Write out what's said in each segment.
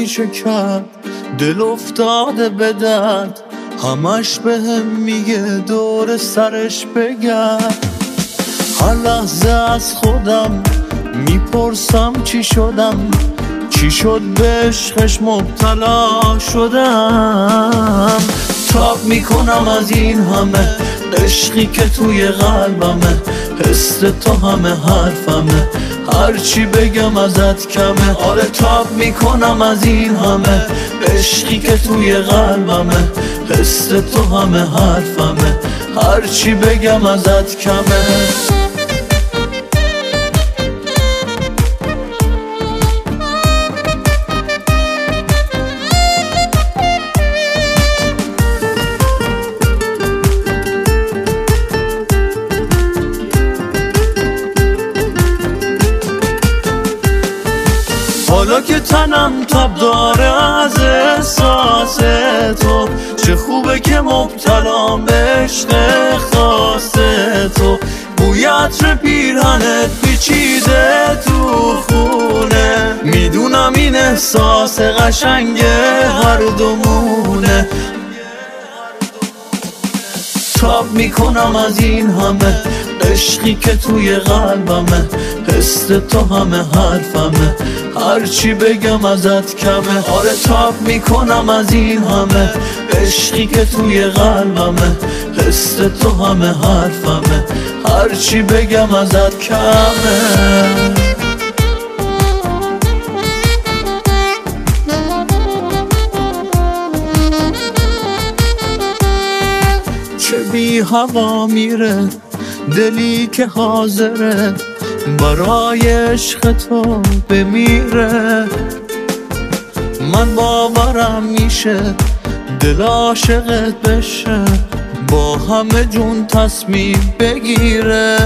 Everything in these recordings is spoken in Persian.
میشه کرد، دل افتاده به درد، همش بهم میگه دور سرش بگرد. هر لحظه از خودم میپرسم چی شدم، چی شد به عشقش مبتلا شدم. تاب میکنم از این همه عشقی که توی قلبمه، حس تو همه حرفمه، هرچی بگم ازت کمه. آره تاب میکنم از این همه عشقی که توی قلبمه، حس تو همه حرفمه، هرچی بگم ازت کمه. حالا که تنم تب داره از احساس تو، چه خوبه که مبتلام به عشق خاص تو. بوی عطر پیرهنت پیچیده تو خونه، میدونم این احساس قشنگ هر دومونه. تاب میکنم از این همه عشقی که توی قلبمه، حس تو همه حرفمه، هرچی بگم ازت کمه. آره تاب میکنم از این همه عشقی که توی قلبمه، حس تو همه حرفمه، هرچی بگم ازت کمه. چه بی هوا میره دلی که حاضره برای عشق تو بمیره. من باورم میشه دل عاشقت بشه، با همه جون تصمیم بگیره.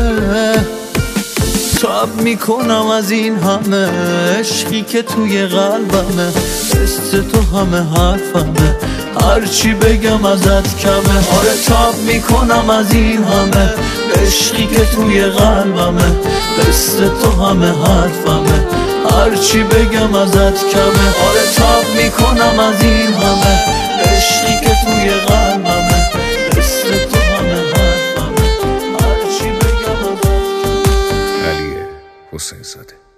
تاب میکنم از این همه عشقی که توی قلبمه، حس تو همه حرفمه، هرچی بگم ازت کمه. آره تاب میکنم از این همه عشقی که توی قلبمه، حس تو همه حرفمه، هرچی بگم ازت کمه. آره تاب میکنم از این همه عشقی که توی قلبمه، حس تو همه حرفمه، هرچی بگم ازت کمه. علی حسین زاده.